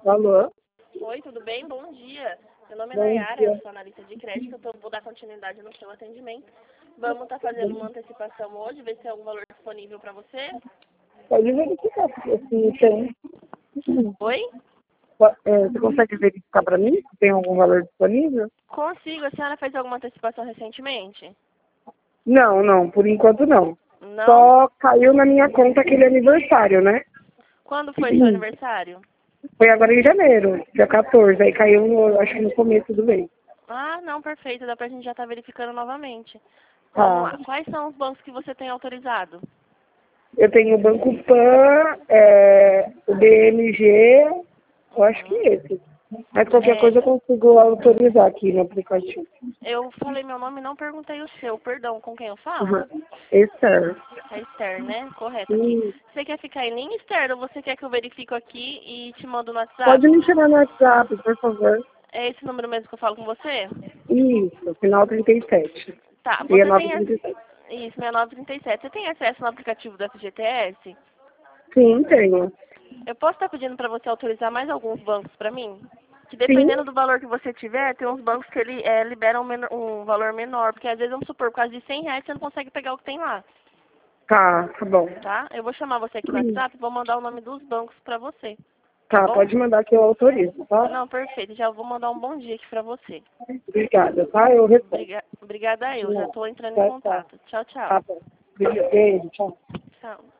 Alô? Oi, tudo bem? Bom dia. Meu nome é Bom Nayara, dia. eu sou analista de crédito, vou dar continuidade no seu atendimento. Vamos estar fazendo uma antecipação hoje, ver se tem algum valor disponível para você. Pode verificar se tem. Oi? Você consegue verificar para mim se tem algum valor disponível? Consigo. A senhora fez alguma antecipação recentemente? Não, por enquanto não. Não? Só caiu na minha conta aquele aniversário, né? Quando foi seu aniversário? Foi agora em janeiro, dia 14. Aí caiu, acho que no começo do mês. Ah, não, perfeito. Dá pra gente já estar verificando novamente. Vamos Tá. lá. Quais são os bancos que você tem autorizado? Eu tenho o Banco Pan, o BMG, eu acho que esse. Mas qualquer coisa eu consigo autorizar aqui no aplicativo. Eu falei meu nome e não perguntei o seu. Perdão, com quem eu falo? Uhum. Esther. É Esther, né? Correto aqui. Sim. Você quer ficar em linha, Esther, ou você quer que eu verifique aqui e te mando no WhatsApp? Pode me chamar no WhatsApp, por favor. É esse número mesmo que eu falo com você? Isso, final 37. Tá, Dia você tem... 937. Isso, 6937. Você tem acesso no aplicativo do FGTS? Sim, tenho. Eu posso estar pedindo para você autorizar mais alguns bancos para mim? Que Sim. dependendo do valor que você tiver, tem uns bancos que liberam um valor menor. Porque às vezes, vamos supor, por causa de R$ 100 você não consegue pegar o que tem lá, Tá bom. tá? Eu vou chamar você aqui no WhatsApp e vou mandar o nome dos bancos para você, tá Tá, bom? pode mandar que eu autorizo, tá? Não, perfeito. Já vou mandar um bom dia aqui pra você. Obrigada, tá? Eu respondo. Obrigada eu. Já tô entrando em Tchau, tchau. contato. Tchau, tchau. Tá bom. Beijo, tchau. Tchau.